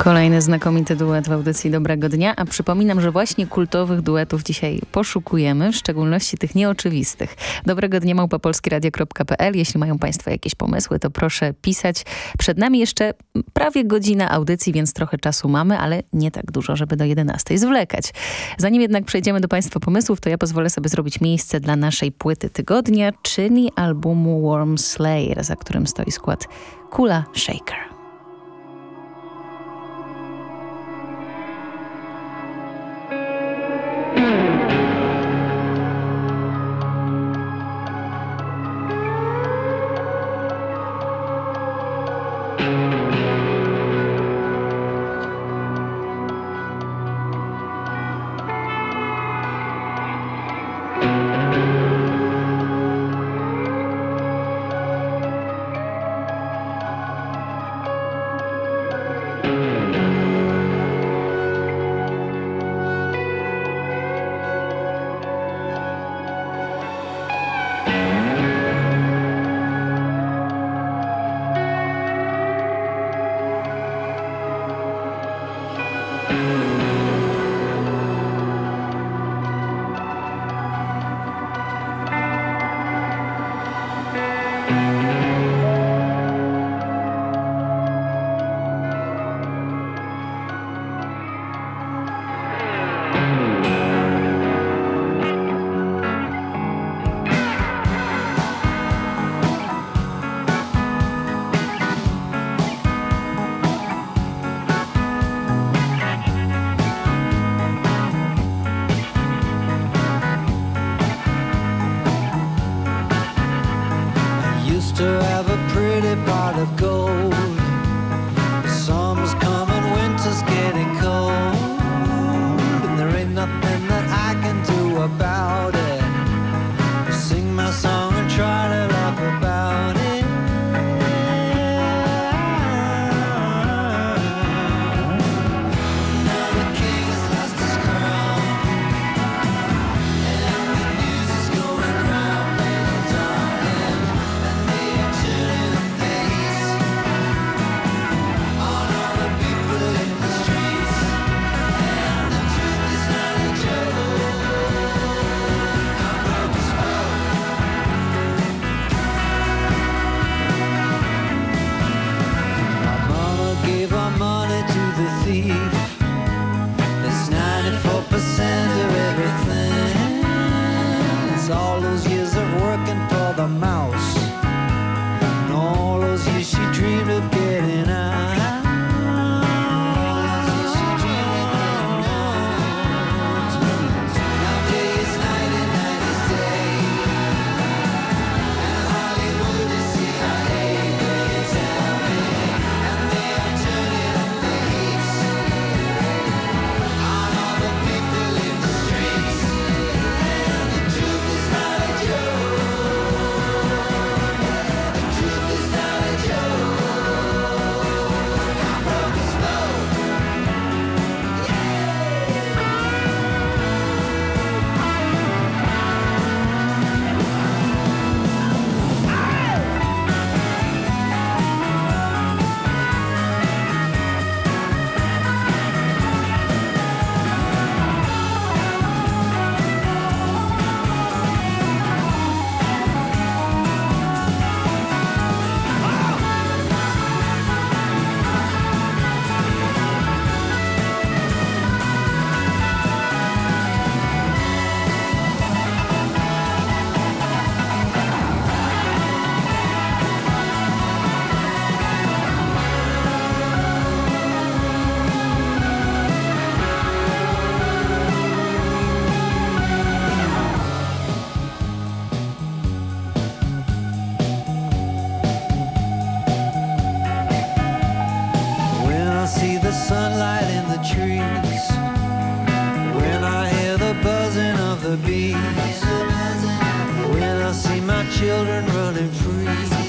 Kolejny znakomity duet w audycji Dobrego Dnia, a przypominam, że właśnie kultowych duetów dzisiaj poszukujemy, w szczególności tych nieoczywistych. Dobrego Dnia @polskieradio.pl. Jeśli mają Państwo jakieś pomysły, to proszę pisać. Przed nami jeszcze prawie godzina audycji, więc trochę czasu mamy, ale nie tak dużo, żeby do 11 zwlekać. Zanim jednak przejdziemy do Państwa pomysłów, to ja pozwolę sobie zrobić miejsce dla naszej płyty tygodnia, czyli albumu Warm Slayer, za którym stoi skład Kula Shaker. Sunlight in the trees, when I hear the buzzing of the bees, when I see my children running free,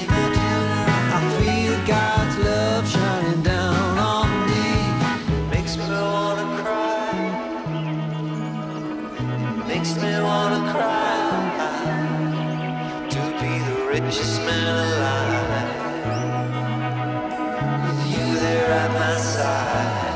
I feel God's love shining down on me. Makes me wanna cry, makes me wanna cry, to be the richest man alive, with you there at my side.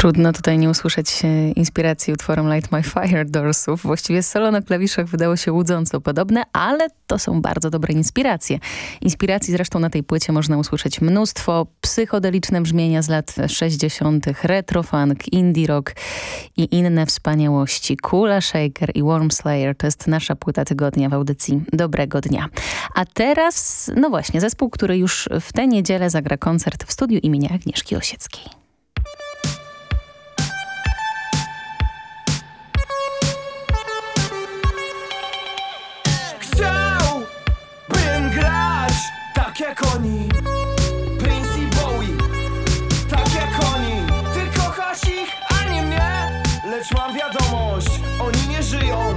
Trudno tutaj nie usłyszeć inspiracji utworem Light My Fire Doorsów. Właściwie solo na klawiszach wydało się łudząco podobne, ale to są bardzo dobre inspiracje. Inspiracji zresztą na tej płycie można usłyszeć mnóstwo. Psychodeliczne brzmienia z lat 60., retrofunk, indie rock i inne wspaniałości. Kula Shaker i Worm Slayer to jest nasza płyta tygodnia w audycji Dobrego Dnia. A teraz, no właśnie, zespół, który już w tę niedzielę zagra koncert w studiu imienia Agnieszki Osieckiej. Tak jak oni, Prince i Bowie, tak jak oni. Ty kochasz ich, a nie mnie. Lecz mam wiadomość, oni nie żyją,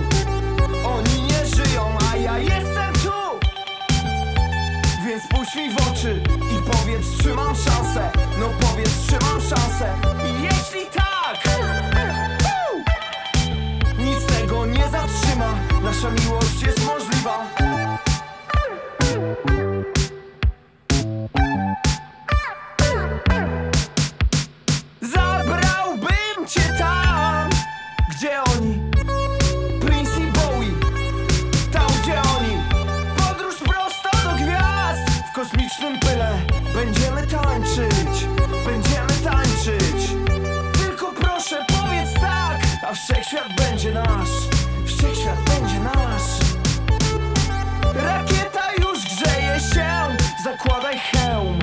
a ja jestem tu. Więc spójrz mi w oczy i powiedz, czy mam szansę. No powiedz, czy mam szansę. I jeśli tak, nic tego nie zatrzyma. Nasza miłość jest możliwa. Zabrałbym cię tam, gdzie oni, Prince i Bowie, tam gdzie oni. Podróż prosto do gwiazd, w kosmicznym pyle. Będziemy tańczyć, tylko proszę powiedz tak, a wszechświat będzie nasz, Rakieta już grzeje się, zakładaj hełm.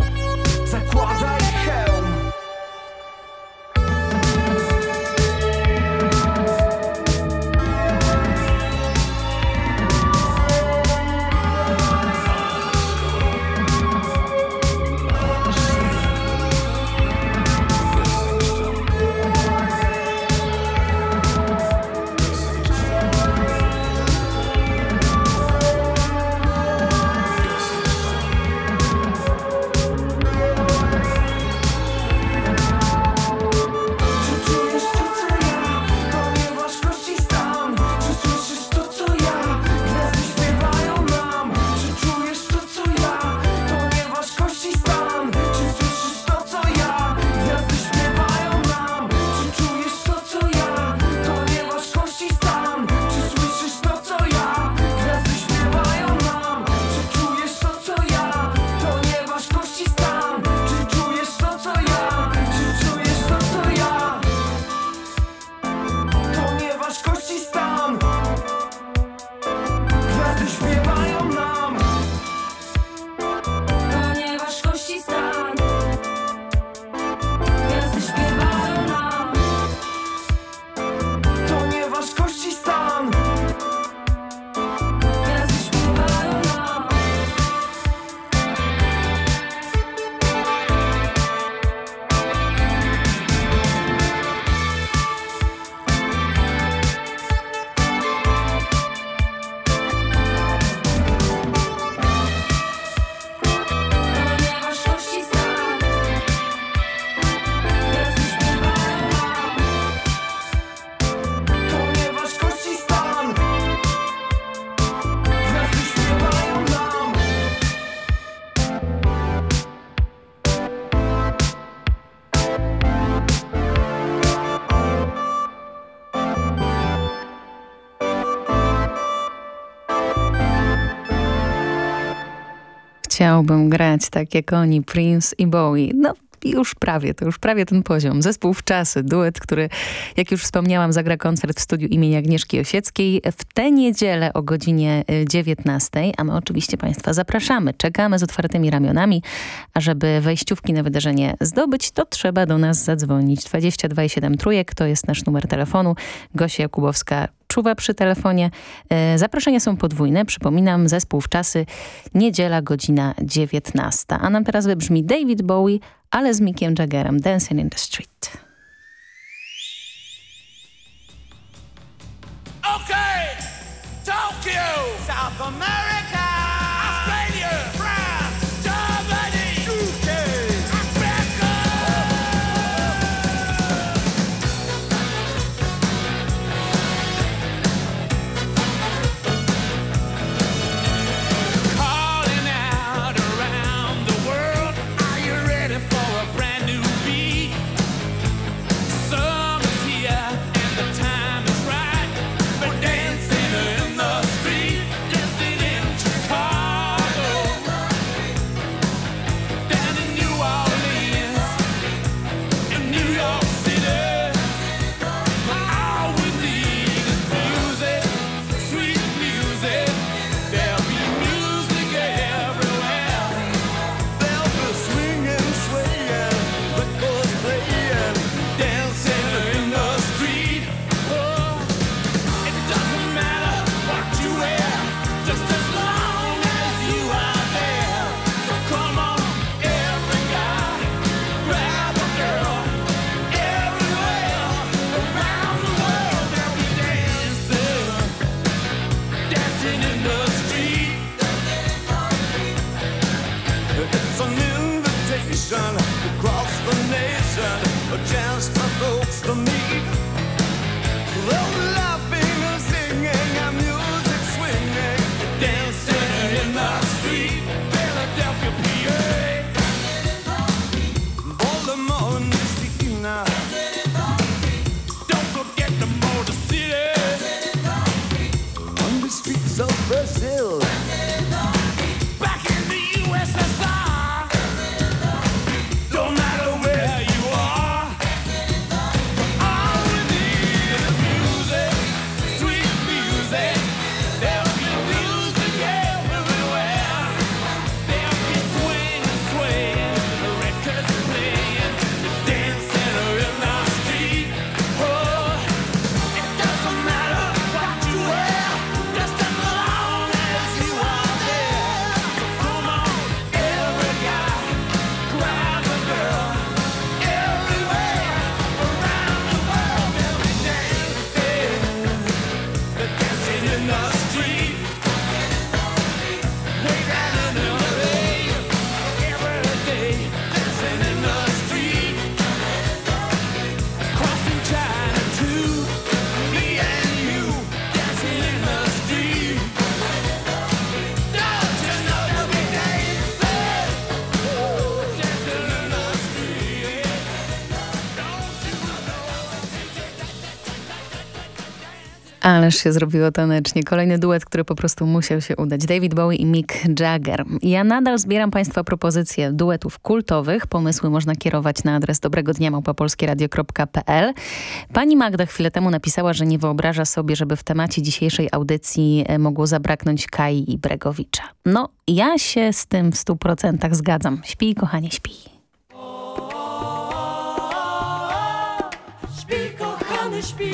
Chciałbym grać tak jak oni, Prince i Bowie. No to już prawie ten poziom. Zespół Wczasy, duet, który, jak już wspomniałam, zagra koncert w studiu imienia Agnieszki Osieckiej w tę niedzielę o godzinie 19, a my oczywiście Państwa zapraszamy. Czekamy z otwartymi ramionami, a żeby wejściówki na wydarzenie zdobyć, to trzeba do nas zadzwonić. 22,7 trójek to jest nasz numer telefonu. Gosia Jakubowska czuwa przy telefonie. Zaproszenia są podwójne. Przypominam, zespół Wczasy, niedziela, godzina 19. A nam teraz wybrzmi David Bowie, ale z Mickiem Jaggerem, Dancing in the Street. Okay, Tokyo, South America, Australia, France, Germany, UK, Africa. Calling out around the world, are you ready for a brand new beat? So Ależ się zrobiło tanecznie. Kolejny duet, który po prostu musiał się udać. David Bowie i Mick Jagger. Ja nadal zbieram Państwa propozycje duetów kultowych. Pomysły można kierować na adres dobregodnia@polskieradio.pl. Pani Magda chwilę temu napisała, że nie wyobraża sobie, żeby w temacie dzisiejszej audycji mogło zabraknąć Kai i Bregowicza. No, ja się z tym w 100% zgadzam. Śpij, kochanie, śpij. Śpi, kochany, śpi.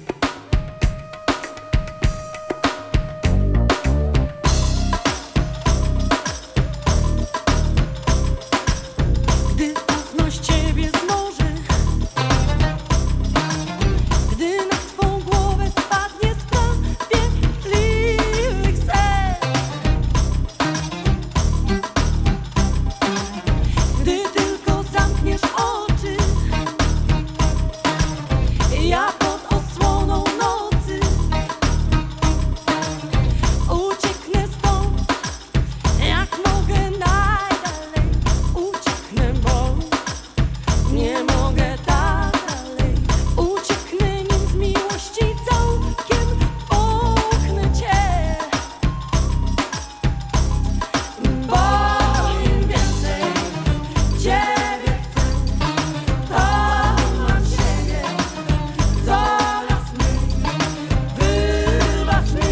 Gdy ufność ciebie zmoży, gdy na twą głowę spadnie sprawiedliwych serc, gdy tylko zamkniesz oczy, ja pod osłoną nocy ucieknę stąd, jak mogę najdalej. Ucieknę, bo nie mogę tak dalej. Ucieknę, nim z miłości całkiem połknę cię. Bo im więcej ciebie chcę, to mam siebie coraz mniej. Wybacz mi.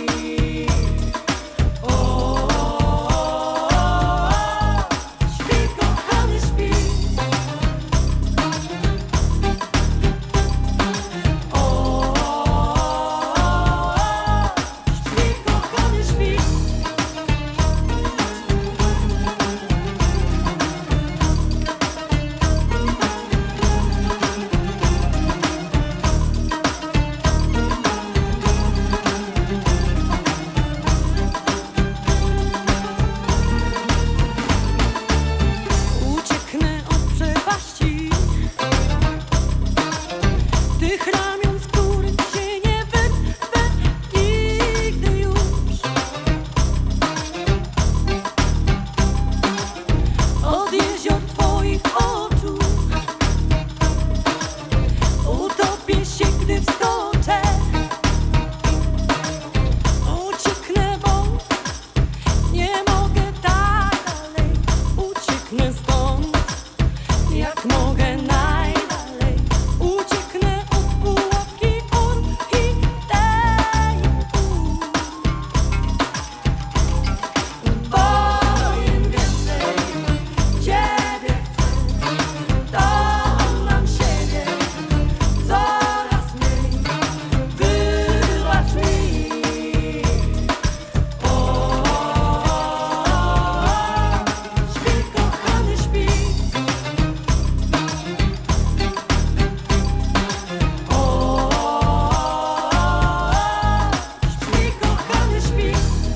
Śpi, kochany, śpi. Śpi, kochany, śpi. Ucieknę od przepaści tych ramion, z których się nie wyrwę nigdy już. Od jezior twoich oczu utopię się, gdy wskoczę. Ucieknę, bo nie mogę tak dalej. Ucieknę stąd, jak mogę najdalej. Ucieknę od pułapki orchidei. Bo im więcej ciebie chcę, to mam siebie coraz mniej. Wybacz mi. Śpi, kochany, śpi. Śpi, kochany, śpi.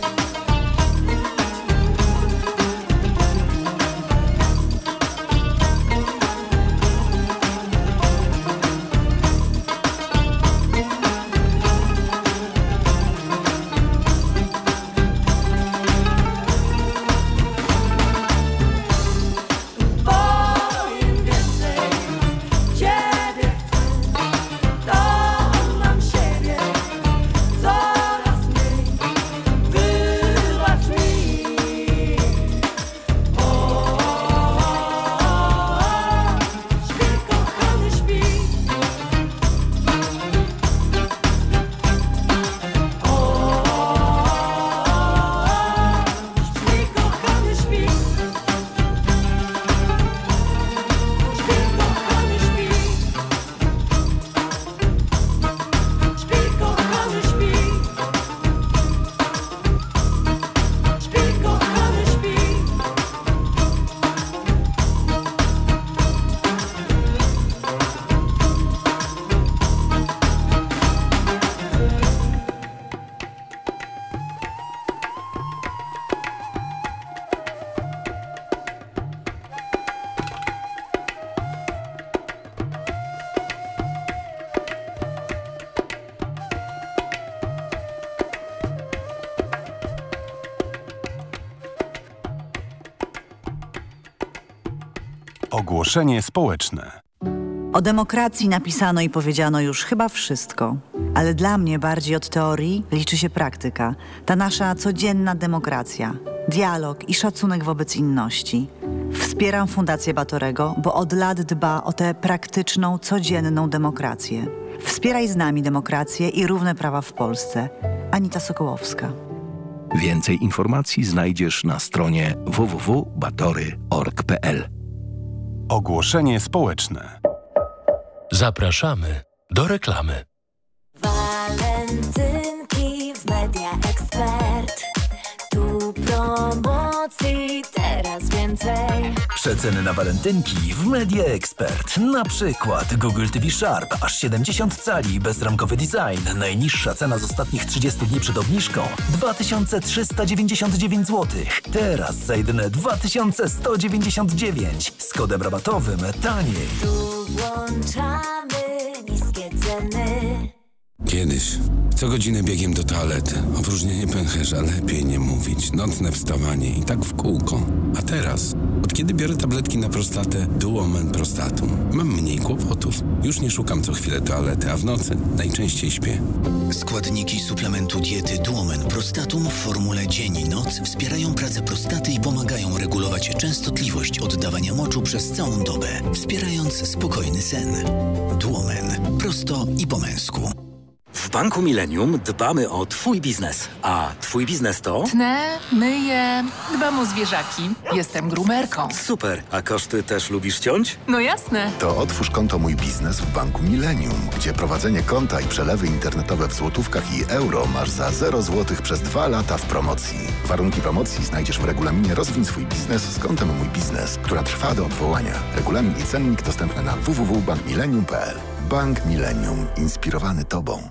Bo im więcej ciebie chcę, to mam siebie coraz mniej. Wybacz mi. Śpi, kochany, śpi. Śpi, kochany, śpi. Śpi, kochany, śpi. Śpi, kochany, śpi. Śpi, kochany, śpi. Ogłoszenie społeczne. O demokracji napisano i powiedziano już chyba wszystko, ale dla mnie bardziej od teorii liczy się praktyka. Ta nasza codzienna demokracja, dialog i szacunek wobec inności. Wspieram Fundację Batorego, bo od lat dba o tę praktyczną, codzienną demokrację. Wspieraj z nami demokrację i równe prawa w Polsce. Anita Sokołowska. Więcej informacji znajdziesz na stronie www.batory.org.pl. Ogłoszenie społeczne. Zapraszamy do reklamy. Walentynki w Media Expert. Tu promocji teraz więcej. Przeceny na walentynki w Media Expert. Na przykład Google TV Sharp, aż 70 cali, bezramkowy design. Najniższa cena z ostatnich 30 dni przed obniżką 2399 zł. Teraz za jedyne 2199. Z kodem rabatowym taniej. Tu włączamy niskie ceny. Kiedyś, co godzinę biegiem do toalety. Opróżnienie pęcherza, lepiej nie mówić. Nocne wstawanie i tak w kółko. A teraz, od kiedy biorę tabletki na prostatę Duomen Prostatum, mam mniej kłopotów. Już nie szukam co chwilę toalety, a w nocy najczęściej śpię. Składniki suplementu diety Duomen Prostatum w formule dzień i noc wspierają pracę prostaty i pomagają regulować częstotliwość oddawania moczu przez całą dobę, wspierając spokojny sen. Duomen. Prosto i po męsku. W Banku Millennium dbamy o Twój biznes. A Twój biznes to? Tnę, myję, dbam o zwierzaki. Jestem grumerką. Super. A koszty też lubisz ciąć? No jasne. To otwórz konto Mój Biznes w Banku Millennium, gdzie prowadzenie konta i przelewy internetowe w złotówkach i euro masz za 0 zł przez 2 lata w promocji. Warunki promocji znajdziesz w regulaminie Rozwin swój biznes z kontem Mój Biznes, która trwa do odwołania. Regulamin i cennik dostępny na www.bankmillennium.pl. Bank Millennium. Inspirowany Tobą.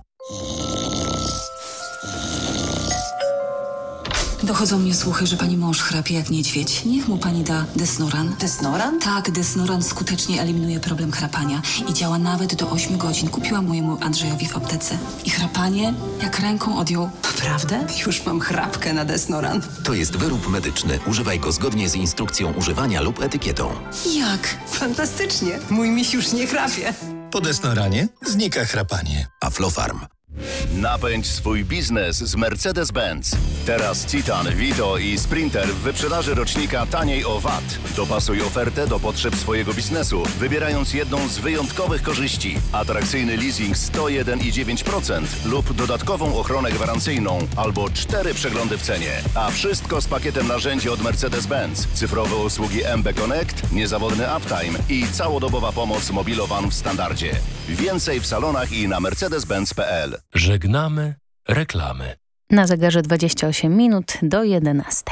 Dochodzą mnie słuchy, że pani mąż chrapie jak niedźwiedź. Niech mu pani da Desnoran. Desnoran? Tak, Desnoran skutecznie eliminuje problem chrapania i działa nawet do 8 godzin. Kupiłam mojemu Andrzejowi w aptece. I chrapanie jak ręką odjął. Naprawdę? Już mam chrapkę na Desnoran. To jest wyrób medyczny. Używaj go zgodnie z instrukcją używania lub etykietą. Jak? Fantastycznie. Mój miś już nie chrapie. Po Desnoranie znika chrapanie. Aflofarm. Napędź swój biznes z Mercedes-Benz. Teraz Citan, Vito i Sprinter w wyprzedaży rocznika taniej o VAT. Dopasuj ofertę do potrzeb swojego biznesu, wybierając jedną z wyjątkowych korzyści. Atrakcyjny leasing 101,9% lub dodatkową ochronę gwarancyjną albo 4 przeglądy w cenie. A wszystko z pakietem narzędzi od Mercedes-Benz. Cyfrowe usługi MB Connect, niezawodny uptime i całodobowa pomoc mobilowan w standardzie. Więcej w salonach i na mercedes-benz.pl. Żegnamy reklamy. Na zegarze 28 minut do 11.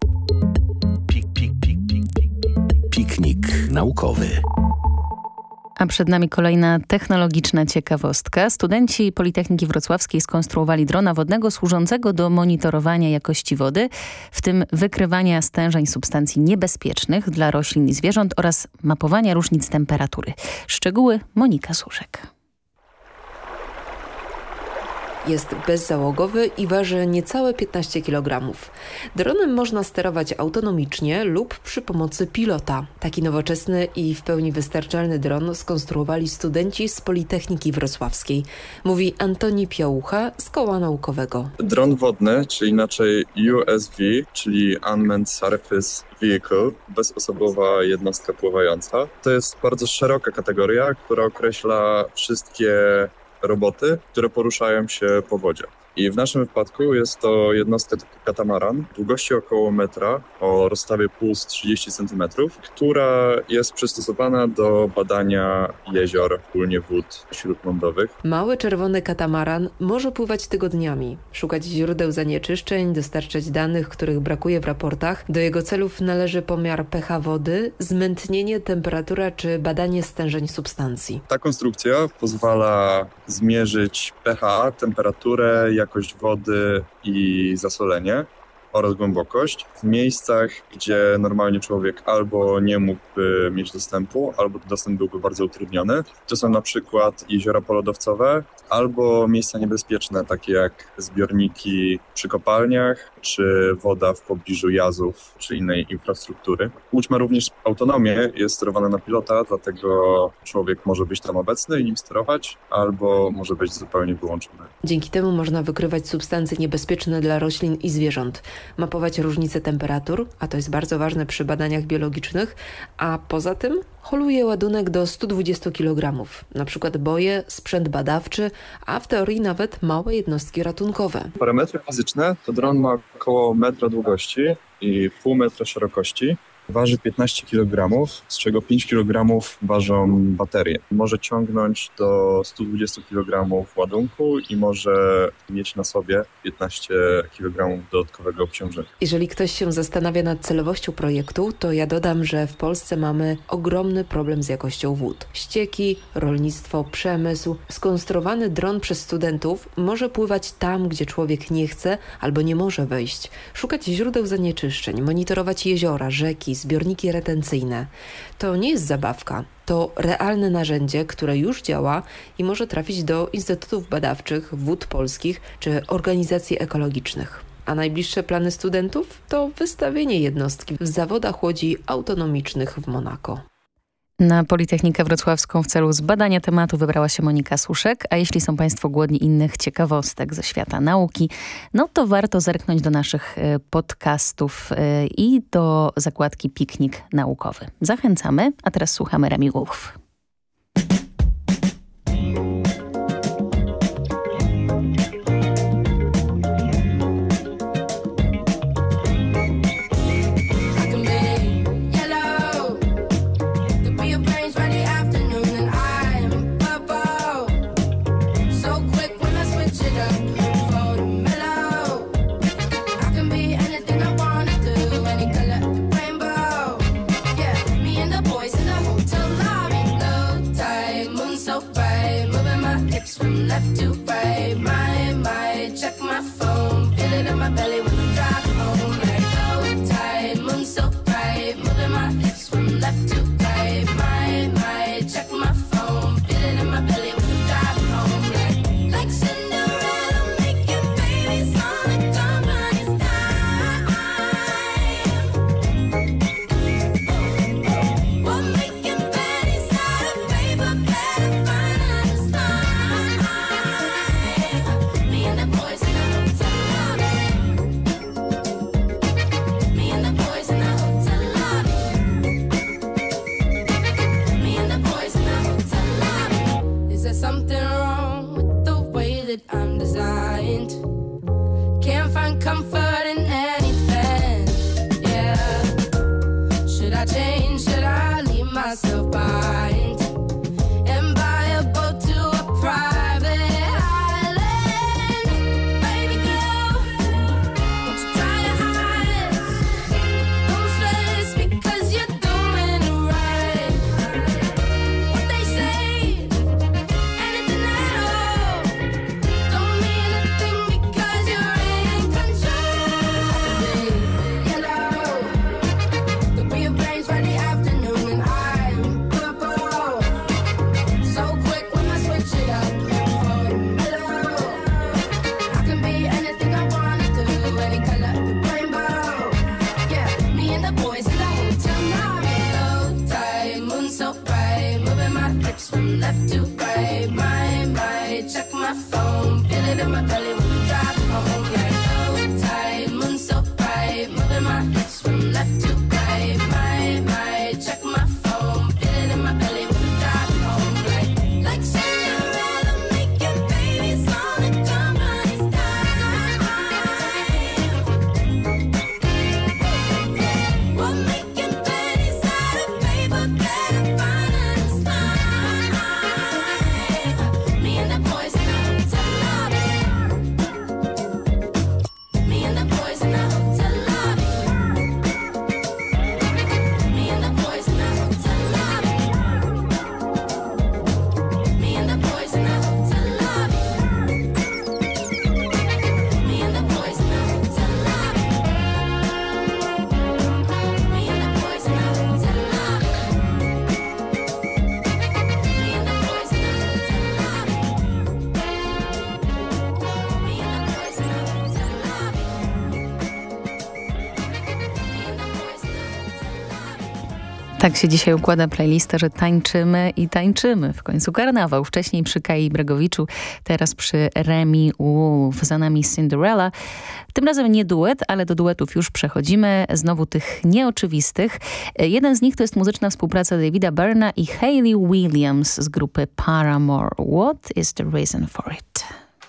Piknik naukowy. A przed nami kolejna technologiczna ciekawostka. Studenci Politechniki Wrocławskiej skonstruowali drona wodnego służącego do monitorowania jakości wody, w tym wykrywania stężeń substancji niebezpiecznych dla roślin i zwierząt oraz mapowania różnic temperatury. Szczegóły Monika Suszek. Jest bezzałogowy i waży niecałe 15 kg. Dronem można sterować autonomicznie lub przy pomocy pilota. Taki nowoczesny i w pełni wystarczalny dron skonstruowali studenci z Politechniki Wrocławskiej. Mówi Antoni Piałucha z Koła Naukowego. Dron wodny, czy inaczej USV, czyli Unmanned Surface Vehicle, bezosobowa jednostka pływająca. To jest bardzo szeroka kategoria, która określa wszystkie roboty, które poruszają się po wodzie. I w naszym wypadku jest to jednostka typu katamaran, długości około metra, o rozstawie puls 30 cm, która jest przystosowana do badania jezior, ogólnie wód śródlądowych. Mały czerwony katamaran może pływać tygodniami, szukać źródeł zanieczyszczeń, dostarczać danych, których brakuje w raportach. Do jego celów należy pomiar pH wody, zmętnienie, temperatura czy badanie stężeń substancji. Ta konstrukcja pozwala zmierzyć pH, temperaturę, jakość wody i zasolenie oraz głębokość w miejscach, gdzie normalnie człowiek albo nie mógłby mieć dostępu, albo dostęp byłby bardzo utrudniony. To są na przykład jeziora polodowcowe albo miejsca niebezpieczne, takie jak zbiorniki przy kopalniach, czy woda w pobliżu jazów, czy innej infrastruktury. Łódź ma również autonomię, jest sterowana na pilota, dlatego człowiek może być tam obecny i nim sterować, albo może być zupełnie wyłączony. Dzięki temu można wykrywać substancje niebezpieczne dla roślin i zwierząt, mapować różnice temperatur, a to jest bardzo ważne przy badaniach biologicznych, a poza tym holuje ładunek do 120 kg, na przykład boje, sprzęt badawczy, a w teorii nawet małe jednostki ratunkowe. Parametry fizyczne to dron ma około metra długości i pół metra szerokości. Waży 15 kg, z czego 5 kg ważą baterie. Może ciągnąć do 120 kg ładunku i może mieć na sobie 15 kg dodatkowego obciążenia. Jeżeli ktoś się zastanawia nad celowością projektu, to ja dodam, że w Polsce mamy ogromny problem z jakością wód. Ścieki, rolnictwo, przemysł. Skonstruowany dron przez studentów może pływać tam, gdzie człowiek nie chce albo nie może wejść. Szukać źródeł zanieczyszczeń, monitorować jeziora, rzeki, zbiorniki retencyjne. To nie jest zabawka. To realne narzędzie, które już działa i może trafić do instytutów badawczych, wód polskich czy organizacji ekologicznych. A najbliższe plany studentów to wystawienie jednostki w zawodach łodzi autonomicznych w Monako. Na Politechnikę Wrocławską w celu zbadania tematu wybrała się Monika Suszek, a jeśli są Państwo głodni innych ciekawostek ze świata nauki, no to warto zerknąć do naszych podcastów i do zakładki Piknik Naukowy. Zachęcamy, a teraz słuchamy remigłów. Tak się dzisiaj układa playlista, że tańczymy i tańczymy. W końcu karnawał. Wcześniej przy Kai Bregowiczu, teraz przy Remi Wolf. Za nami Cinderella. Tym razem nie duet, ale do duetów już przechodzimy. Znowu tych nieoczywistych. Jeden z nich to jest muzyczna współpraca Davida Byrna i Hayley Williams z grupy Paramore. What is the reason for it?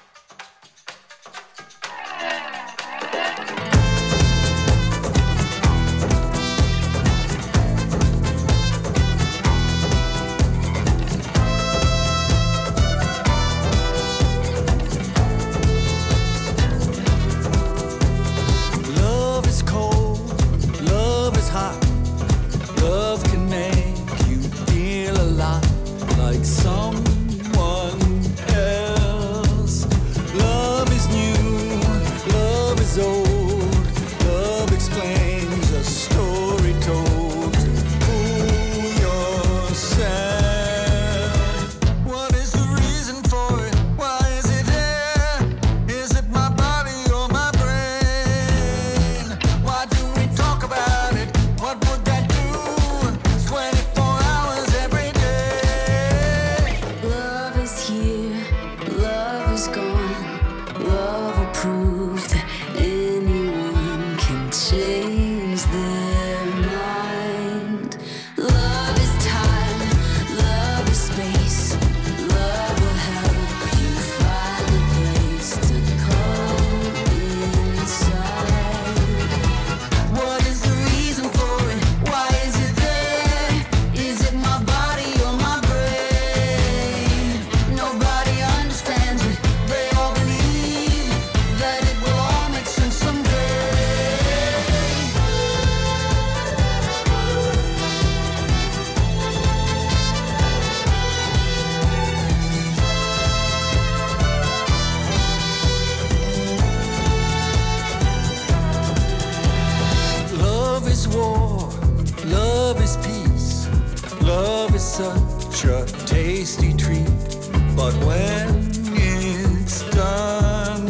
Such a tasty treat, but when it's done,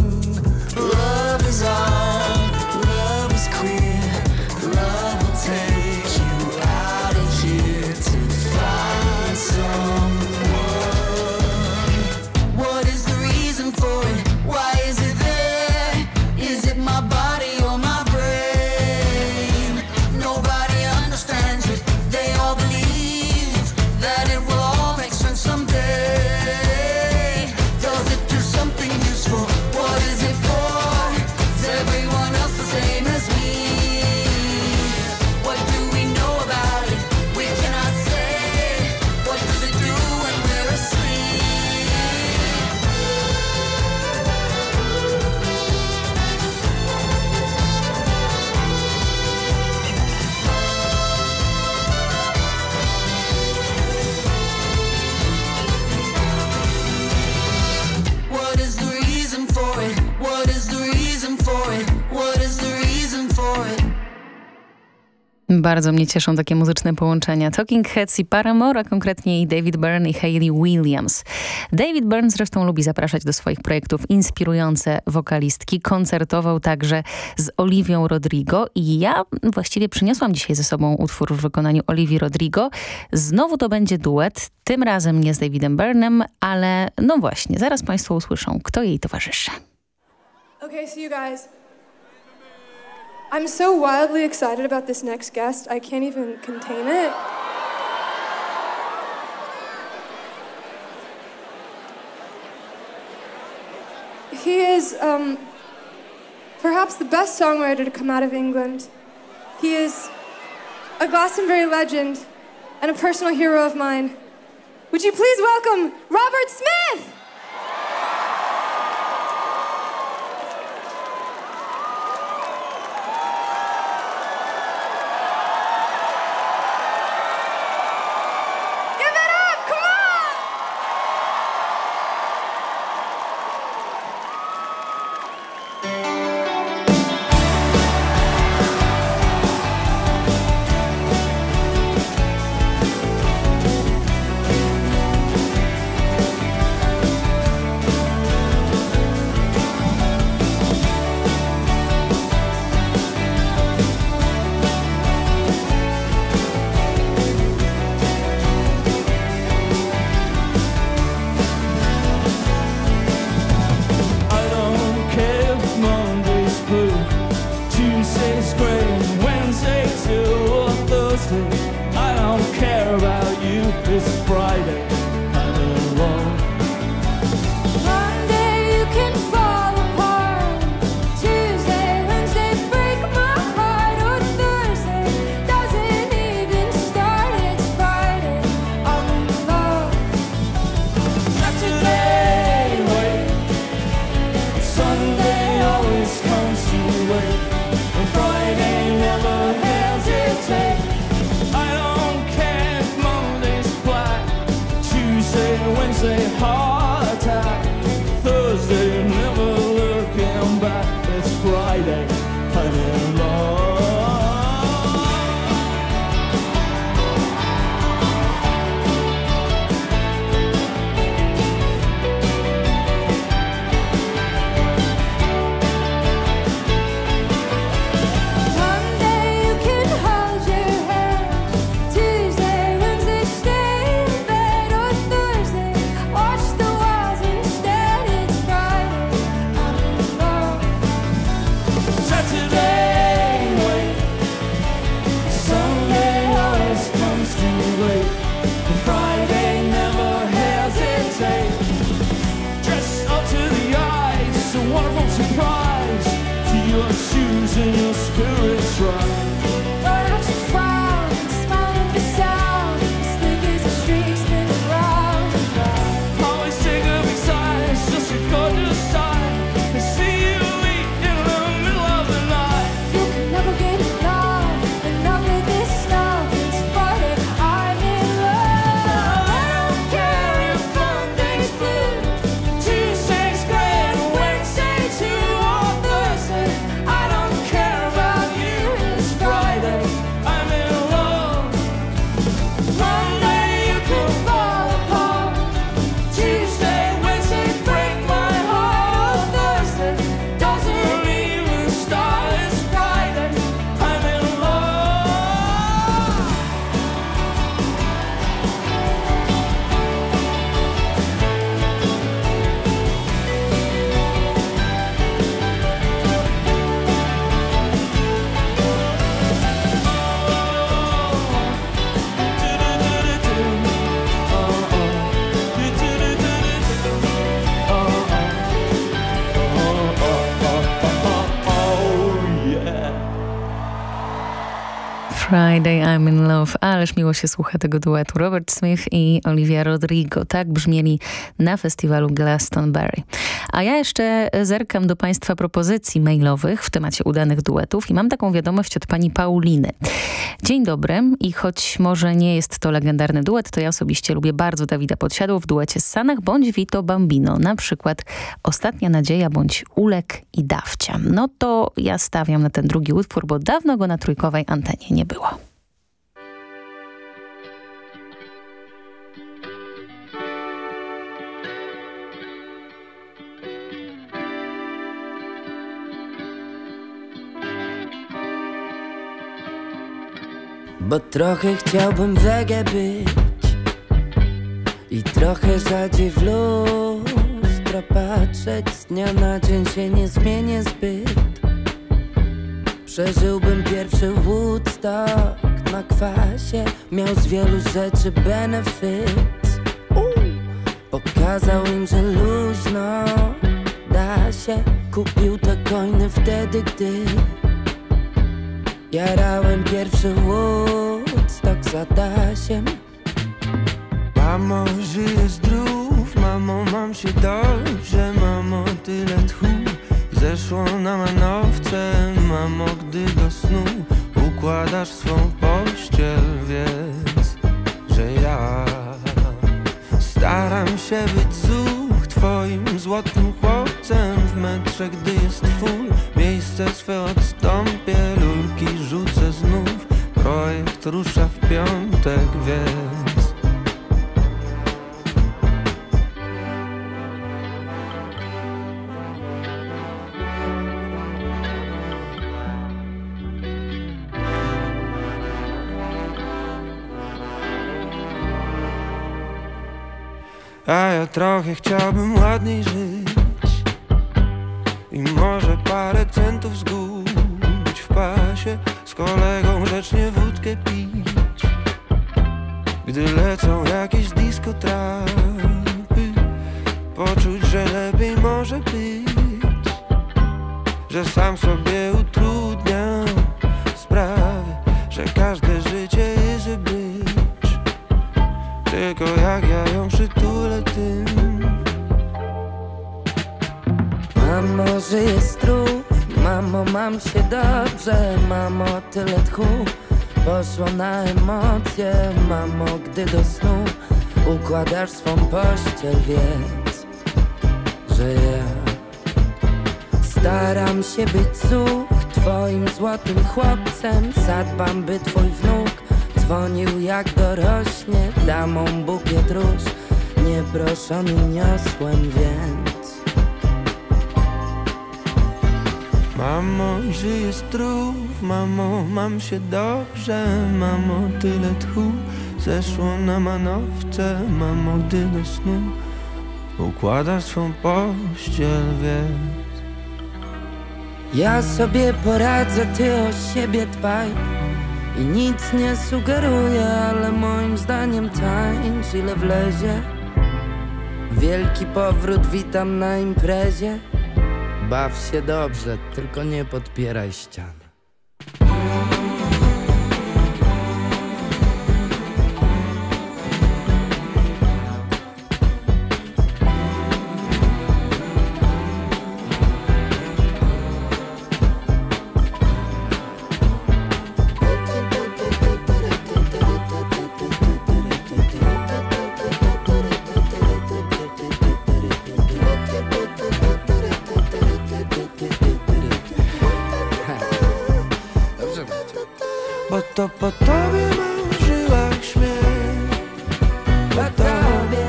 love is on, love is queer, love will take you out of here to find someone. What is the reason for it? Why is it there? Is it my body or my brain? Nobody understands it, they all believe that it will all make sense someday. Does it do something useful? What is it for? Is everyone else the same as me? What do we know about it? We cannot say. What does it do when we're asleep? What is the reason for it? What is the reason for it? What is the reason for it? Bardzo mnie cieszą takie muzyczne połączenia. Talking Heads i Paramore, a konkretnie David Byrne i Hayley Williams. David Byrne zresztą lubi zapraszać do swoich projektów inspirujące wokalistki. Koncertował także z Olivią Rodrigo i ja właściwie przyniosłam dzisiaj ze sobą utwór w wykonaniu Olivii Rodrigo. Znowu to będzie duet, tym razem nie z Davidem Byrnem, ale no właśnie, zaraz Państwo usłyszą, kto jej towarzyszy. Okay, so you guys, I'm so wildly excited about this next guest, I can't even contain it. He is perhaps the best songwriter to come out of England. He is a Glastonbury legend and a personal hero of mine. Would you please welcome Robert Smith? Tuesday's great, Wednesday too, or Thursday. I don't care about you, it's Friday, I'm alone. Monday you can fall apart. Tuesday, Wednesday break my heart. Or Thursday doesn't even start, it's Friday, I'm in love. Saturday, wait. Sunday always comes too late. And Friday never hesitate. I don't care if Monday's black. Tuesday, Wednesday, heart attack. Thursday, never looking back. It's Friday, I'm in love. Monday you can hold your head. Tuesday, Wednesday stay in bed. Or Thursday watch the walls instead. It's Friday, I'm in love. Saturday, wait. Sunday always comes too late. And Friday never hesitate. Dressed up to the eyes, a wonderful surprise. To your shoes and your spirits rise. Learn not to frown, smile at the sound. Slick as a streak spinning round and round. Always take a big sigh, it's just a gorgeous sign. I see you meet in the middle of the night. You can never get enough, enough of this stuff. It's Friday, I'm in love. I don't care if Monday's blue, Tuesday's great, Wednesday too, or Thursday. I don't care about you, it's Friday, I'm in love. Monday you can fall apart. Tuesday, Wednesday break my heart. Or Thursday doesn't even start, it's Friday, I'm in love. Friday, I'm in love. Ależ miło się słucha tego duetu. Robert Smith i Olivia Rodrigo. Tak brzmieli na festiwalu Glastonbury. A ja jeszcze zerkam do Państwa propozycji mailowych w temacie udanych duetów i mam taką wiadomość od pani Pauliny. Dzień dobry i choć może nie jest to legendarny duet, to ja osobiście lubię bardzo Dawida Podsiadło w duecie z Sanach bądź Vito Bambino. Na przykład Ostatnia Nadzieja bądź Ulek i Dawcia. No to ja stawiam na ten drugi utwór, bo dawno go na trójkowej antenie nie było. Bo trochę chciałbym wege być i trochę rzadziej w lustro patrzeć. Z dnia na dzień się nie zmienię zbyt. Przeżyłbym pierwszy Woodstock na kwasie. Miał z wielu rzeczy benefit. Pokazał im, że luźno da się. Kupił te coiny wtedy, gdy jarałem pierwszy Woodstock za Dasiem. Mamo, żyję zdrów, mamo, mam się dobrze. Mamo, tyle tchu zeszło na manowce. Mamo, gdy do snu układasz swą pościel, wiedz, że ja staram się być zuch twoim złotym chłopcem. W metrze, gdy jest full, miejsce swe odstąpię. Lulki rzucę znów, projekt rusza w piątek, więc a ja trochę chciałbym ładniej żyć i może parę centów zgubić w parę. z kolegą grzecznie wódkę pić. Gdy lecą jakieś disco trapy, poczuć, że lepiej może być, że sam sobie utrudniam sprawę, że każde życie jest być. Tylko jak ja ją przytulę tym. Mamo, żyję zdrów, mamo, mam się dobrze, mamo, tyle tchu poszło na emocje, mamo, gdy do snu układasz swą pościel, wiedz, że ja staram się być słuch twoim złotym chłopcem, zadbam, by twój wnuk dzwonił jak dorośnie, damą bukiet róż nieproszony niosłem, więc mamo, żyję zdrów, mamo, mam się dobrze, mamo, tyle tchu zeszło na manowce, mamo, gdy do snu układasz swą pościel, wiesz. Ja sobie poradzę, ty o siebie dbaj i nic nie sugeruję, ale moim zdaniem tańcz ile wlezie. Wielki powrót witam na imprezie. Baw się dobrze, tylko nie podpieraj ścian. Bo to po tobie mam w żyłach śmiech. Po tobie,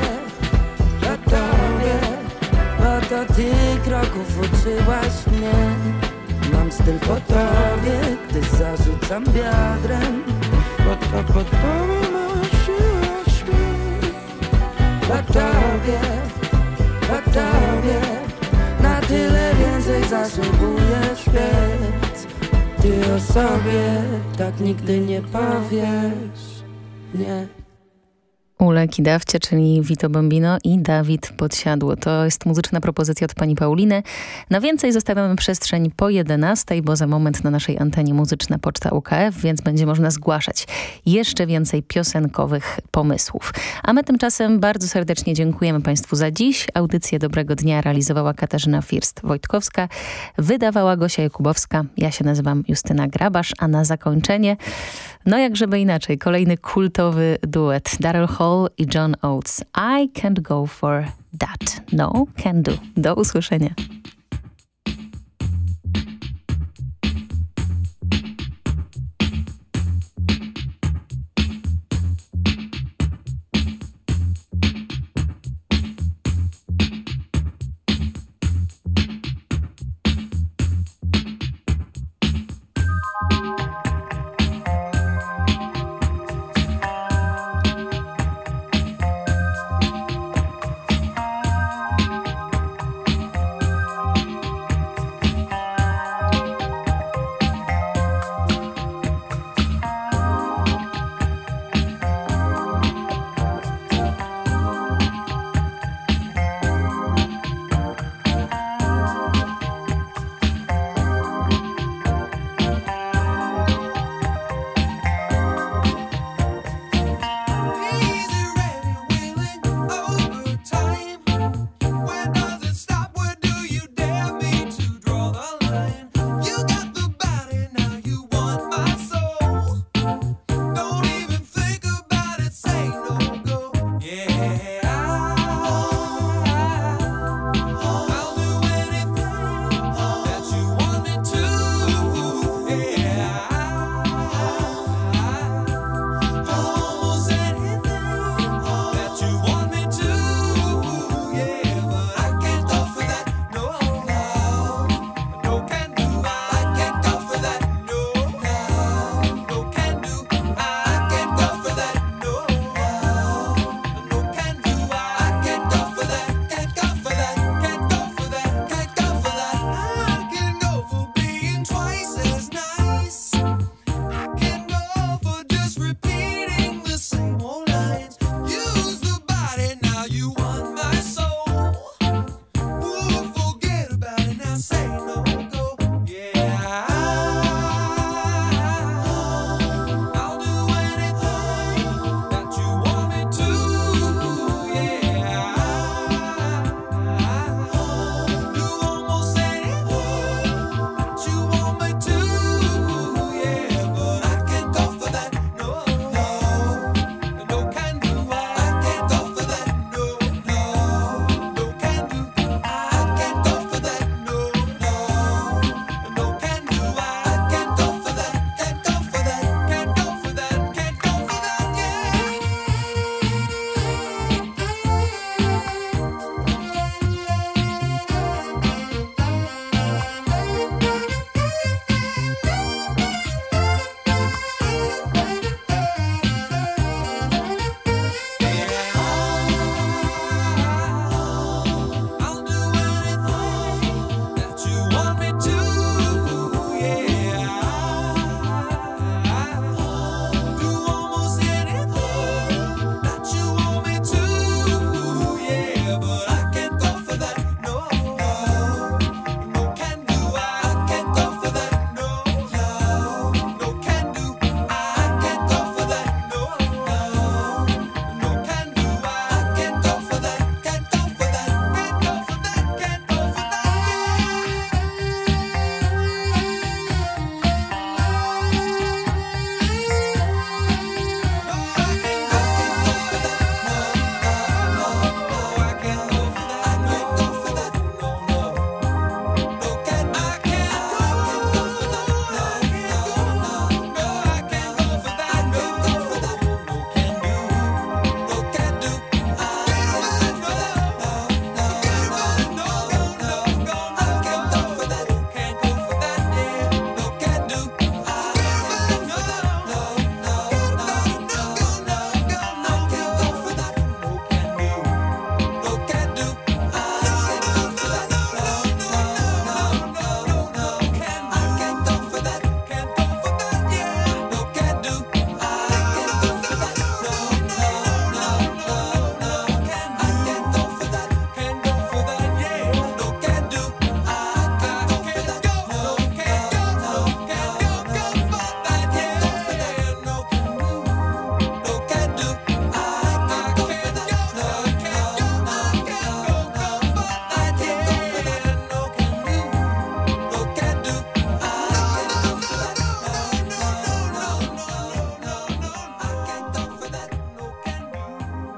bo to ty kroków uczyłaś mnie. Mam styl po tobie, gdy zarzucam biodrem. Bo to po tobie mam w żyłach śmiech. Po tobie, na tyle więcej zasługujesz, wiedz. Ty o sobie tak nigdy nie powiesz, nie. Ule Kidawcie, czyli Vito Bambino i Dawid Podsiadło. To jest muzyczna propozycja od pani Pauliny. Na więcej zostawiamy przestrzeń po 11, bo za moment na naszej antenie muzyczna poczta UKF, więc będzie można zgłaszać jeszcze więcej piosenkowych pomysłów. A my tymczasem bardzo serdecznie dziękujemy państwu za dziś. Audycję Dobrego Dnia realizowała Katarzyna First-Wojtkowska, wydawała Gosia Jakubowska. Ja się nazywam Justyna Grabasz, a na zakończenie, no jak żeby inaczej, kolejny kultowy duet. Daryl Hall i John Oates. I can't go for that. No, can do. Do usłyszenia.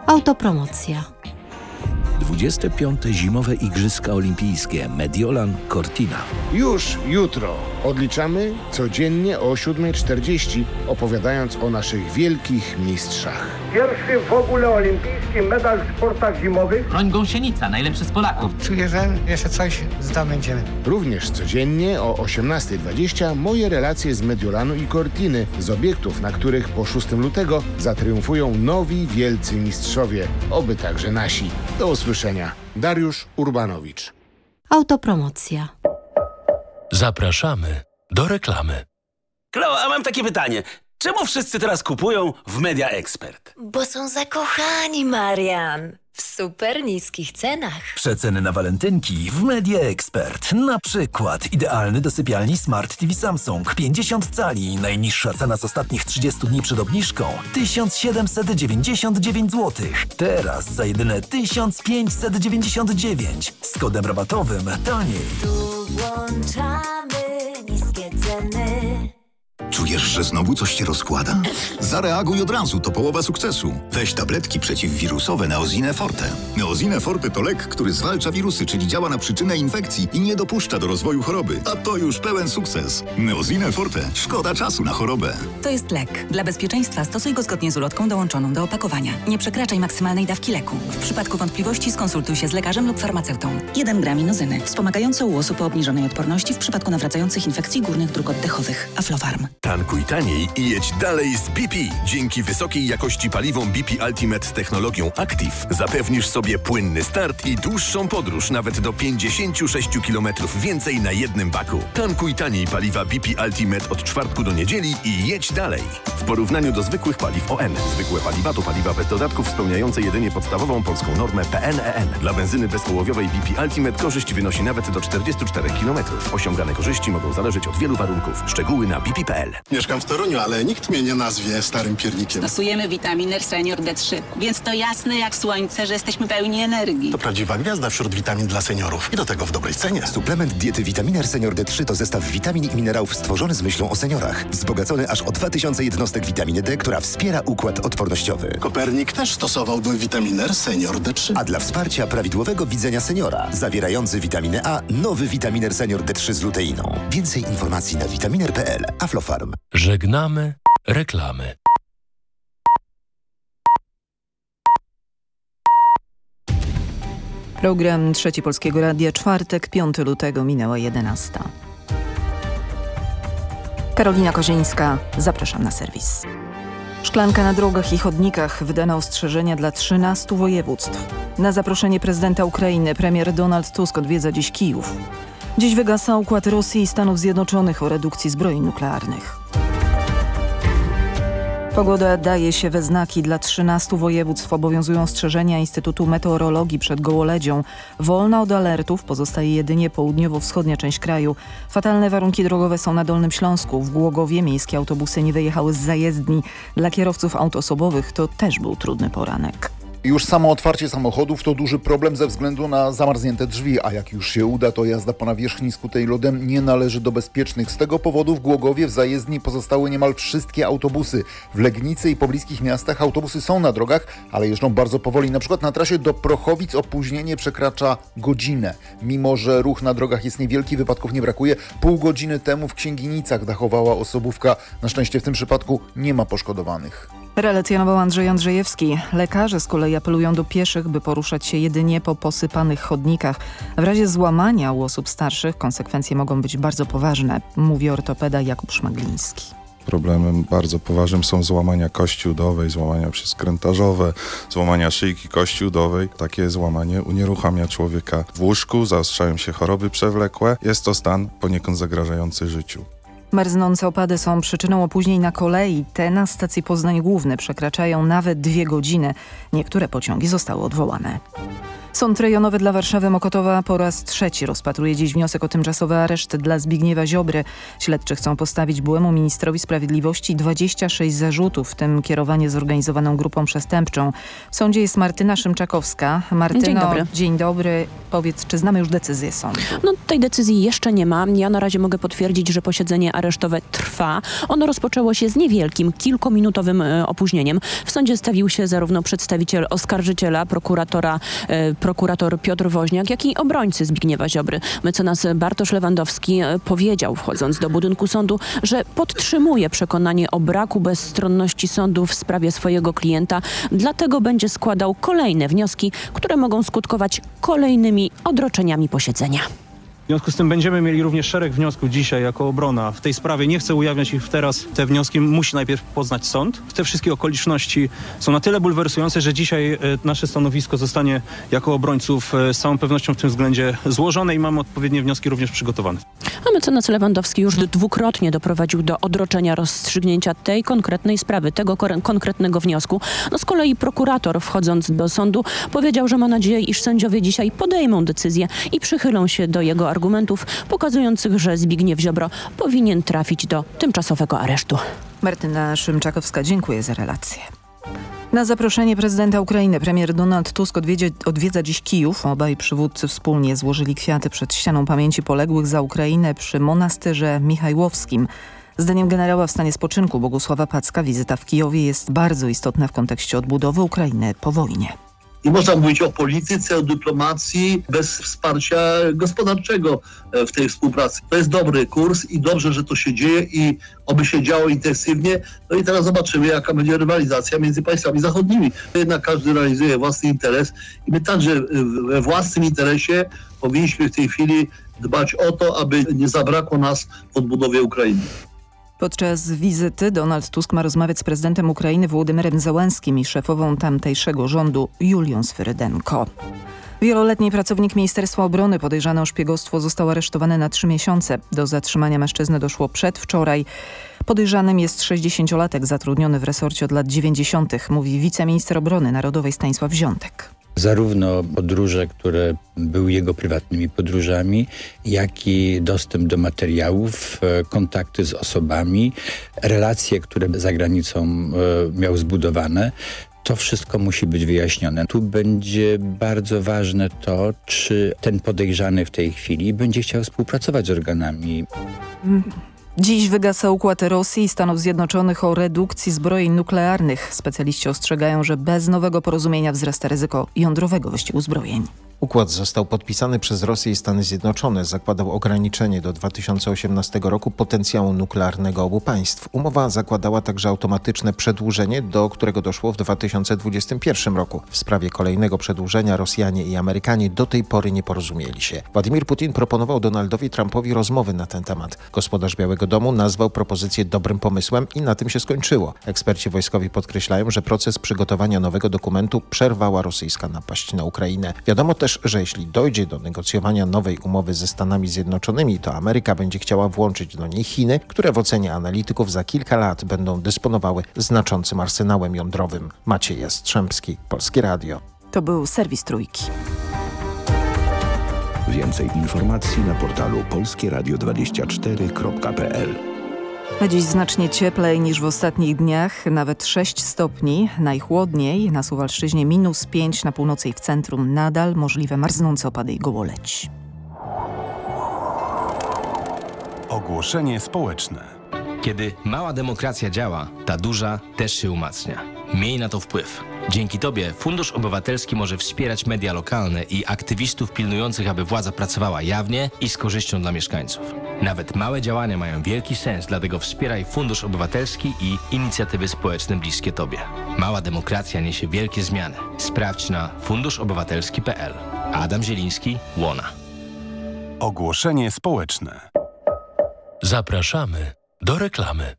Autopromocja. 25. Zimowe Igrzyska Olimpijskie Mediolan Cortina. Już jutro odliczamy codziennie o 7:40, opowiadając o naszych wielkich mistrzach. Pierwszy w ogóle olimpijski medal w sportach zimowych. Broń Gąsienica, najlepszy z Polaków. Czuję, że jeszcze coś zdobędziemy. Również codziennie o 18:20 moje relacje z Mediolanu i Cortiny, z obiektów, na których po 6 lutego zatriumfują nowi wielcy mistrzowie, oby także nasi. Do usłyszenia. Dariusz Urbanowicz. Autopromocja. Zapraszamy do reklamy. Klo, a mam takie pytanie. Czemu wszyscy teraz kupują w Media Expert? Bo są zakochani, Marian. W super niskich cenach. Przeceny na walentynki w Media Expert. Na przykład idealny do sypialni Smart TV Samsung 50 cali. Najniższa cena z ostatnich 30 dni przed obniżką 1799 zł. Teraz za jedyne 1599. Z kodem rabatowym taniej. Tu włączamy niskie ceny. Czujesz, że znowu coś cię rozkłada? Zareaguj od razu, to połowa sukcesu. Weź tabletki przeciwwirusowe Neosine Forte. Neosine Forte to lek, który zwalcza wirusy, czyli działa na przyczynę infekcji i nie dopuszcza do rozwoju choroby. A to już pełen sukces. Neosine Forte. Szkoda czasu na chorobę. To jest lek. Dla bezpieczeństwa stosuj go zgodnie z ulotką dołączoną do opakowania. Nie przekraczaj maksymalnej dawki leku. W przypadku wątpliwości skonsultuj się z lekarzem lub farmaceutą. 1 gram inozyny. Wspomagające u osób o obniżonej odporności w przypadku nawracających infekcji górnych dróg oddechowych. Aflofarm. Tankuj taniej i jedź dalej z BP. Dzięki wysokiej jakości paliwom BP Ultimate z technologią Active zapewnisz sobie płynny start i dłuższą podróż, nawet do 56 km więcej na jednym baku. Tankuj taniej paliwa BP Ultimate od czwartku do niedzieli i jedź dalej. W porównaniu do zwykłych paliw ON. Zwykłe paliwa to paliwa bez dodatków spełniające jedynie podstawową polską normę PNEN. Dla benzyny bezołowiowej BP Ultimate korzyść wynosi nawet do 44 km. Osiągane korzyści mogą zależeć od wielu warunków. Szczegóły na bp.pl. Mieszkam w Toruniu, ale nikt mnie nie nazwie starym piernikiem. Stosujemy witaminer Senior D3, więc to jasne jak słońce, że jesteśmy pełni energii. To prawdziwa gwiazda wśród witamin dla seniorów i do tego w dobrej cenie. Suplement diety Vitaminer Senior D3 to zestaw witamin i minerałów stworzony z myślą o seniorach. Wzbogacony aż o 2000 jednostek witaminy D, która wspiera układ odpornościowy. Kopernik też stosował Vitaminer Senior D3. A dla wsparcia prawidłowego widzenia seniora, zawierający witaminę A, nowy Vitaminer Senior D3 z luteiną. Więcej informacji na vitaminer.pl. Aflofarm. Żegnamy reklamy. Program Trzeci Polskiego Radia, czwartek, 5 lutego, minęła 11. Karolina Kozińska, zapraszam na serwis. Szklanka na drogach i chodnikach wydana ostrzeżenia dla 13 województw. Na zaproszenie prezydenta Ukrainy premier Donald Tusk odwiedza dziś Kijów. Dziś wygasa układ Rosji i Stanów Zjednoczonych o redukcji zbrojeń nuklearnych. Pogoda daje się we znaki. Dla 13 województw obowiązują ostrzeżenia Instytutu Meteorologii przed gołoledzią. Wolna od alertów pozostaje jedynie południowo-wschodnia część kraju. Fatalne warunki drogowe są na Dolnym Śląsku. W Głogowie miejskie autobusy nie wyjechały z zajezdni. Dla kierowców aut osobowych to też był trudny poranek. Już samo otwarcie samochodów to duży problem ze względu na zamarznięte drzwi, a jak już się uda, to jazda po nawierzchni skutej lodem nie należy do bezpiecznych. Z tego powodu w Głogowie w zajezdni pozostały niemal wszystkie autobusy. W Legnicy i pobliskich miastach autobusy są na drogach, ale jeżdżą bardzo powoli. Na przykład na trasie do Prochowic opóźnienie przekracza godzinę. Mimo że ruch na drogach jest niewielki, wypadków nie brakuje. Pół godziny temu w Księginicach dachowała osobówka. Na szczęście w tym przypadku nie ma poszkodowanych. Relacjonował Andrzej Andrzejewski. Lekarze z kolei apelują do pieszych, by poruszać się jedynie po posypanych chodnikach. W razie złamania u osób starszych konsekwencje mogą być bardzo poważne, mówi ortopeda Jakub Szmagliński. Problemem bardzo poważnym są złamania kości udowej, złamania przeskrętarzowe, złamania szyjki kości udowej. Takie złamanie unieruchamia człowieka w łóżku, zaostrzają się choroby przewlekłe. Jest to stan poniekąd zagrażający życiu. Marznące opady są przyczyną opóźnień na kolei. Te na stacji Poznań Główny przekraczają nawet 2 godziny. Niektóre pociągi zostały odwołane. Sąd rejonowy dla Warszawy Mokotowa po raz trzeci rozpatruje dziś wniosek o tymczasowy areszt dla Zbigniewa Ziobry. Śledczy chcą postawić byłemu ministrowi sprawiedliwości 26 zarzutów, w tym kierowanie zorganizowaną grupą przestępczą. W sądzie jest Martyna Szymczakowska. Martyno, dzień dobry. Powiedz, czy znamy już decyzję sądu? No, tej decyzji jeszcze nie ma. Ja na razie mogę potwierdzić, że posiedzenie aresztowe trwa. Ono rozpoczęło się z niewielkim, kilkuminutowym opóźnieniem. W sądzie stawił się zarówno przedstawiciel oskarżyciela, prokurator Piotr Woźniak, jak i obrońcy Zbigniewa Ziobry. Mecenas Bartosz Lewandowski powiedział, wchodząc do budynku sądu, że podtrzymuje przekonanie o braku bezstronności sądu w sprawie swojego klienta, dlatego będzie składał kolejne wnioski, które mogą skutkować kolejnymi odroczeniami posiedzenia. W związku z tym będziemy mieli również szereg wniosków dzisiaj jako obrona w tej sprawie. Nie chcę ujawniać ich teraz. Te wnioski musi najpierw poznać sąd. Te wszystkie okoliczności są na tyle bulwersujące, że dzisiaj nasze stanowisko zostanie jako obrońców z całą pewnością w tym względzie złożone i mamy odpowiednie wnioski również przygotowane. A mecenas Lewandowski już dwukrotnie doprowadził do odroczenia rozstrzygnięcia tej konkretnej sprawy, tego konkretnego wniosku. No z kolei prokurator, wchodząc do sądu, powiedział, że ma nadzieję, iż sędziowie dzisiaj podejmą decyzję i przychylą się do jego argumentów pokazujących, że Zbigniew Ziobro powinien trafić do tymczasowego aresztu. Martyna Szymczakowska, dziękuję za relację. Na zaproszenie prezydenta Ukrainy premier Donald Tusk odwiedza dziś Kijów. Obaj przywódcy wspólnie złożyli kwiaty przed ścianą pamięci poległych za Ukrainę przy monasterze Michajłowskim. Zdaniem generała w stanie spoczynku Bogusława Packa wizyta w Kijowie jest bardzo istotna w kontekście odbudowy Ukrainy po wojnie. Nie można mówić o polityce, o dyplomacji bez wsparcia gospodarczego w tej współpracy. To jest dobry kurs i dobrze, że to się dzieje i oby się działo intensywnie. No i teraz zobaczymy, jaka będzie rywalizacja między państwami zachodnimi. Jednak każdy realizuje własny interes i my także we własnym interesie powinniśmy w tej chwili dbać o to, aby nie zabrakło nas w odbudowie Ukrainy. Podczas wizyty Donald Tusk ma rozmawiać z prezydentem Ukrainy Wołodymyrem Zełenskim i szefową tamtejszego rządu Julią Swyrydenko. Wieloletni pracownik Ministerstwa Obrony podejrzany o szpiegostwo został aresztowany na 3 miesiące. Do zatrzymania mężczyzny doszło przedwczoraj. Podejrzanym jest 60-latek zatrudniony w resorcie od lat 90., mówi wiceminister obrony narodowej Stanisław Ziątek. Zarówno podróże, które były jego prywatnymi podróżami, jak i dostęp do materiałów, kontakty z osobami, relacje, które za granicą miał zbudowane. To wszystko musi być wyjaśnione. Tu będzie bardzo ważne to, czy ten podejrzany w tej chwili będzie chciał współpracować z organami. Dziś wygasa układ Rosji i Stanów Zjednoczonych o redukcji zbrojeń nuklearnych. Specjaliści ostrzegają, że bez nowego porozumienia wzrasta ryzyko jądrowego wyścigu zbrojeń. Układ został podpisany przez Rosję i Stany Zjednoczone. Zakładał ograniczenie do 2018 roku potencjału nuklearnego obu państw. Umowa zakładała także automatyczne przedłużenie, do którego doszło w 2021 roku. W sprawie kolejnego przedłużenia Rosjanie i Amerykanie do tej pory nie porozumieli się. Władimir Putin proponował Donaldowi Trumpowi rozmowy na ten temat. Gospodarz Białego Domu nazwał propozycję dobrym pomysłem i na tym się skończyło. Eksperci wojskowi podkreślają, że proces przygotowania nowego dokumentu przerwała rosyjska napaść na Ukrainę. Wiadomo też, że jeśli dojdzie do negocjowania nowej umowy ze Stanami Zjednoczonymi, to Ameryka będzie chciała włączyć do niej Chiny, które w ocenie analityków za kilka lat będą dysponowały znaczącym arsenałem jądrowym. Maciej Jastrzębski, Polskie Radio. To był serwis Trójki. Więcej informacji na portalu polskieradio24.pl. A dziś znacznie cieplej niż w ostatnich dniach, nawet 6 stopni. Najchłodniej na Suwalszczyźnie -5, na północy i w centrum nadal możliwe marznące opady i gołoleć. Ogłoszenie społeczne. Kiedy mała demokracja działa, ta duża też się umacnia. Miej na to wpływ. Dzięki Tobie Fundusz Obywatelski może wspierać media lokalne i aktywistów pilnujących, aby władza pracowała jawnie i z korzyścią dla mieszkańców. Nawet małe działania mają wielki sens, dlatego wspieraj Fundusz Obywatelski i inicjatywy społeczne bliskie Tobie. Mała demokracja niesie wielkie zmiany. Sprawdź na funduszobywatelski.pl. Adam Zieliński, Łona. Ogłoszenie społeczne. Zapraszamy do reklamy.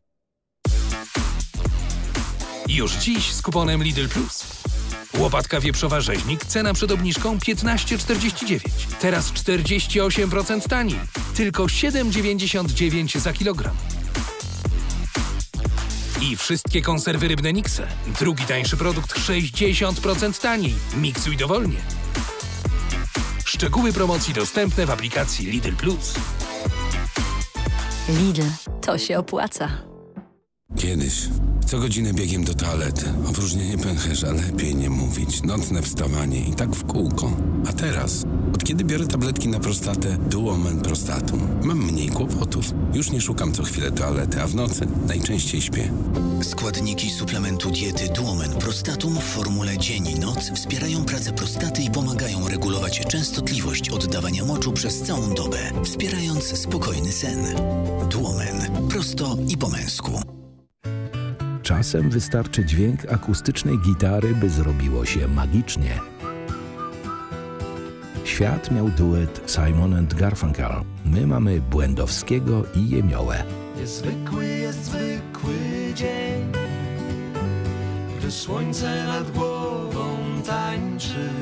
Już dziś z kuponem Lidl Plus. Łopatka wieprzowa rzeźnik, cena przed obniżką 15,49. Teraz 48% taniej. Tylko 7,99 za kilogram. I wszystkie konserwy rybne Nixe. Drugi tańszy produkt 60% taniej. Miksuj dowolnie. Szczegóły promocji dostępne w aplikacji Lidl Plus. Lidl, to się opłaca. Kiedyś. Co godzinę biegiem do toalety. Opróżnienie pęcherza, lepiej nie mówić. Nocne wstawanie i tak w kółko. A teraz, od kiedy biorę tabletki na prostatę Duomen Prostatum, mam mniej kłopotów. Już nie szukam co chwilę toalety, a w nocy najczęściej śpię. Składniki suplementu diety Duomen Prostatum w formule dzień i noc wspierają pracę prostaty i pomagają regulować częstotliwość oddawania moczu przez całą dobę, wspierając spokojny sen. Duomen. Prosto i po męsku. Czasem wystarczy dźwięk akustycznej gitary, by zrobiło się magicznie. Świat miał duet Simon and Garfunkel. My mamy Błędowskiego i Jemiołę. Niezwykły jest zwykły dzień, gdy słońce nad głową tańczy.